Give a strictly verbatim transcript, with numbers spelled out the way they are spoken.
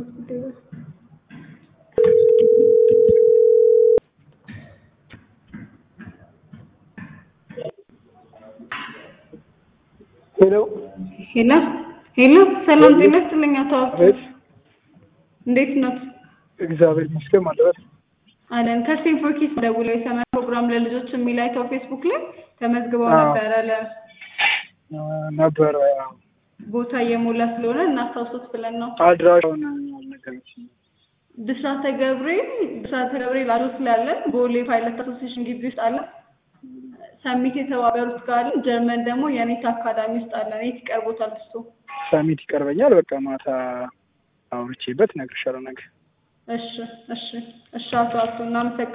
ሄሎ ሄሎ ሄሎ ሰላም ጤና ይስጥልኝ አቶ አብዱ እንዴት ነው? እግዚአብሔር ይመስገን ማለት አለን ከስቴንፎርድ ደውለው የሰመር ፕሮግራም ለልጆች የሚል አይተው ፌስቡክ ላይ ተመዝግበው ነበር አለ ነበር ቦታ የሞላ ስለሆነ እናስታውሱት ብለን ነው አድራሻውን አልነገረችኝም ብስራተ ገብርኤል ብስራተ ገብርኤል አሉ ስላለ ቦሌ ፓይለት አሶሲዬሽን ግቢ ውስጥ አለ ሰሚት የተባበሩት ጋር ጀርመን ደግሞ የኔት አካዳሚ ውስጥ አለ ኔት ይቀርቦታል እሱ ሰሚት ይቀርበኛል በቃ ማታ አውርቼበት ነግርሻለሁ ነገ እሺ እሺ እሺ አቶ አቶ እናመሰግናለን